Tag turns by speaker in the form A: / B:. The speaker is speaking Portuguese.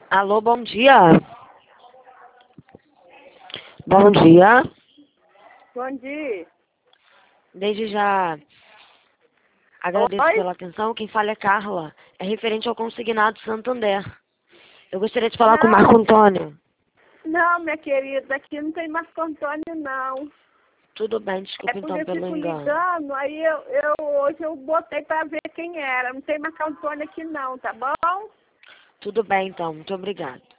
A: Alô, bom dia. Bom dia.
B: Bom dia.
A: Desde já agradeço
B: Oi?
A: pela atenção. Quem fala é Carla. É referente ao consignado Santander. Eu gostaria de falar com o
B: Não,
A: Marco Antônio.
B: não, minha querida, aqui não tem Marco Antônio, não.
A: Tudo bem,
B: É
A: desculpa
B: porque
A: então
B: eu
A: pelo
B: fico
A: engano.
B: ligando, aí hoje eu botei pra ver quem era. Não tem Marco Antônio aqui não, tá bom?
A: Tudo bem então, muito obrigada.